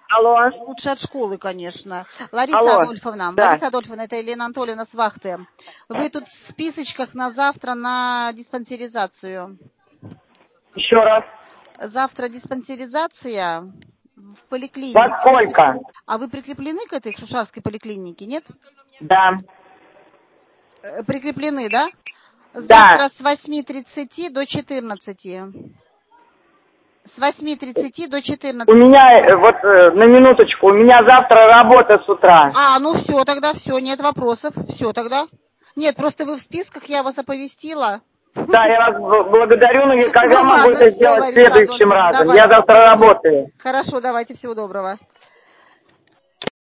Алло. Лучше от школы, конечно. Лариса Алло. Адольфовна. Да. Лариса Адольфовна, это Елена Анатольевна с вахты. Вы тут в списочках на завтра на диспансеризацию. Еще раз. Завтра диспансеризация в поликлинике. Во сколько? А вы прикреплены к этой Шушарской поликлинике, нет? Да. Прикреплены, да? Да. Завтра с 8:30 до 14. С 8:30 до 14. У меня, вот на минуточку, у меня завтра работа с утра. Ну все, тогда все, нет вопросов. Все тогда. Нет, просто вы в списках, я вас оповестила. Да, я вас благодарю, но когда Ну могу ладно, это все, сделать Лариса следующим Адольфовна, разом? давайте, Я завтра всего работаю. Хорошо, давайте, всего доброго.